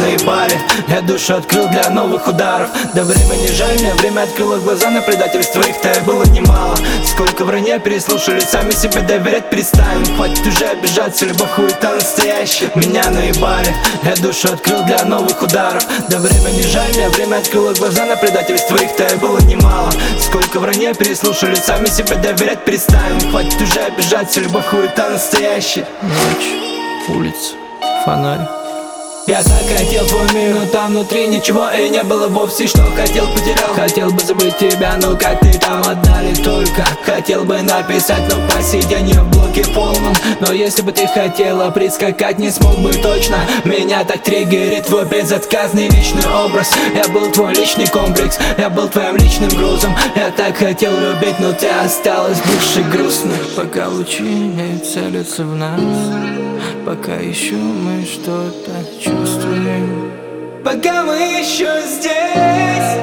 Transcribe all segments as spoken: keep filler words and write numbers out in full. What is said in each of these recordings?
наебали, я душу открыл для новых ударов. Да время не жаль, мне время открыло глаза на предательство их-то и было немало. Сколько вранья переслушали, сами себе доверять перестанем. Хватит уже обижаться, любовь хуета настоящая. Меня наебали, я душу открыл для новых ударов. Да время не жаль, мне время открыло глаза на предательство их-то и было немало. Сколько вранья переслушали, сами себе доверять перестанем. Хватит уже обижаться, любовь хуета настоящая. Ночь, улица, фонарь. Я так хотел твой мир, но там внутри ничего и не было вовсе. Что хотел, потерял. Хотел бы забыть тебя, но как ты там отдали только. Хотел бы написать, но по сей день я в блоке полном. Но если бы ты хотела прискакать, не смог бы точно. Меня так триггерит твой безотказный личный образ. Я был твой личный комплекс, я был твоим личным грузом. Я так хотел любить, но ты осталась бывшей грустной. Пока лучи не целятся в нас, пока еще мы что-то чувствуем, пока мы еще здесь.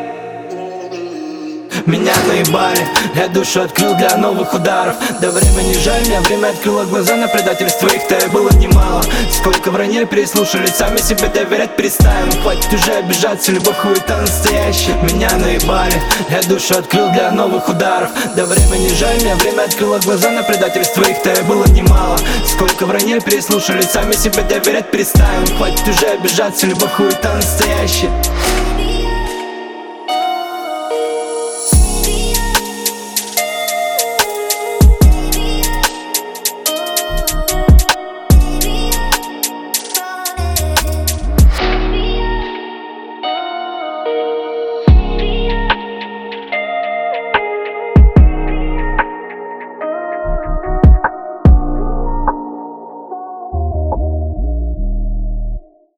Меня наебали, я душу открыл для новых ударов. Да время не жаль, мне время открыло глаза на предательство их-то и было немало. Сколько вранья переслушали, сами себе доверять перестанем. Хватит уже обижаться, любовь хуета настоящая. Меня наебали, я душу открыл для новых ударов. Да время не жаль, мне время открыло глаза на предательство их-то и было немало. Сколько вранья переслушали, сами себе доверять перестанем. Хватит уже обижаться, любовь хуета настоящая.